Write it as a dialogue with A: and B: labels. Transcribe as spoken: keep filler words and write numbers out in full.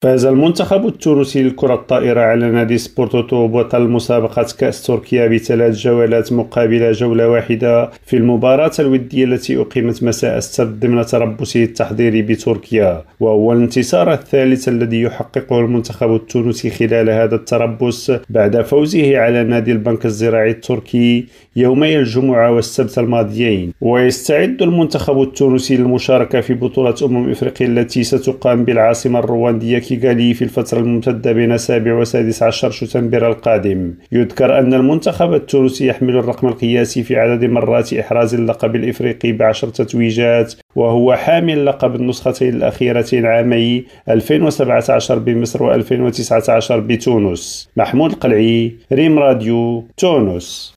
A: فاز المنتخب التونسي لكرة الطائرة على نادي سبورتوتو بطل مسابقة كأس تركيا بثلاث جولات مقابل جولة واحدة في المباراة الودية التي أقيمت مساء السبت ضمن تربصه التحضيري بتركيا، وهو الانتصار الثالث الذي يحققه المنتخب التونسي خلال هذا التربص بعد فوزه على نادي البنك الزراعي التركي يومي الجمعة والسبت الماضيين. ويستعد المنتخب التونسي للمشاركة في بطولة أمم إفريقيا التي ستقام بالعاصمة الرواندية كيغالي في الفترة الممتدة بين سابع وسادس عشر شتنبر القادم. يذكر أن المنتخب التونسي يحمل الرقم القياسي في عدد مرات إحراز اللقب الإفريقي بعشر تتويجات، وهو حامل لقب النسختين الأخيرتين عامي ألفين وسبعة عشر بمصر و ألفين وتسعة عشر بتونس. محمود القلعي، ريم راديو، تونس.